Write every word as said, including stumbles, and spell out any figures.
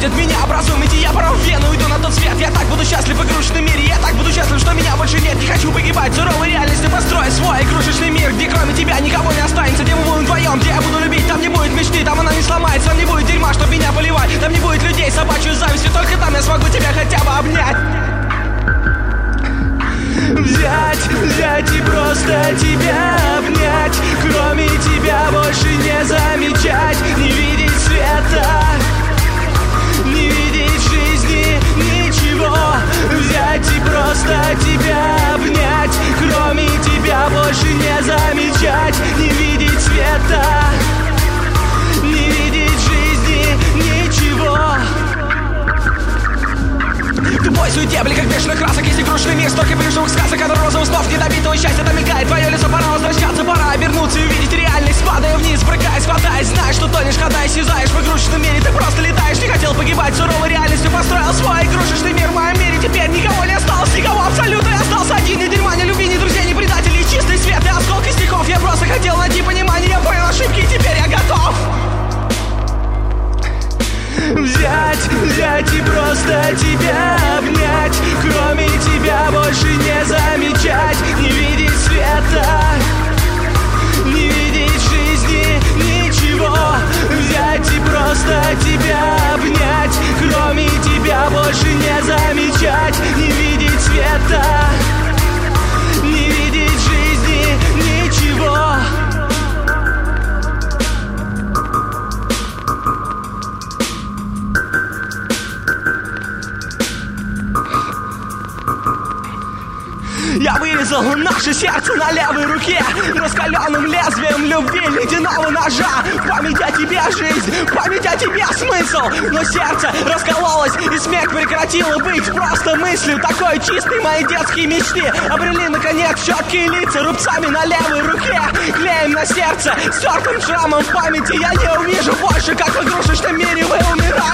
будет меня образумить, и я порву вену, уйду на тот свет. Я так буду счастлив в игрушечном мире, я так буду счастлив, что меня больше нет. Не хочу погибать, суровой реальности построю свой игрушечный мир, где кроме тебя никого не останется, где мы будем вдвоем, где я буду любить. Там не будет мечты, там она не сломается, там не будет дерьма, чтоб меня поливать, там не будет людей с собачьей завистью, только там я смогу тебя хотя бы обнять. Взять, взять и просто тебя обнять, кроме тебя больше не замечать, не видеть света, не видеть жизни ничего. Взять и просто тебя обнять, кроме тебя больше не замечать, не видеть света, не видеть жизни ничего. Тупой суетебли, как бешеных красок, есть игрушечный мир, столько плюшевых сказок, от розовых снов недобитого счастья там мелькает твое лицо, пора возвращаться, пора обернуться и увидеть реальность, падая вниз, брыкаясь, хватаясь, знаешь, что тонешь, когда исчезаешь в игрушечном мире, ты просто летаешь, не хотел погибать, суровой реальностью построил свой игрушечный мир в моем мире, теперь никого не осталось, никого абсолютно, я остался один, ни дерьма, ни любви, ни друзей, ни предателей, чистый свет и осколки стихов, я просто хотел найти понимание, я понял ошибки, и теперь я готов. Взять, взять и просто тебя обнять, кроме тебя больше не замечать, не видеть света, не видеть жизни ничего. Взять и просто тебя обнять, кроме тебя больше не замечать, не видеть света, не видеть жизни ничего. Я вырезал наше сердце на левой руке раскаленным лезвием любви ледяного ножа. Память о тебе жизнь, память о тебе смысл. Но сердце раскололось, и смех прекратило быть просто мыслью. Такой чистой мои детские мечты обрели наконец четкие лица. Рубцами на левой руке, клеем на сердце, стертым шрамом в памяти. Я не увижу больше, как в игрушечном мире вы умираете.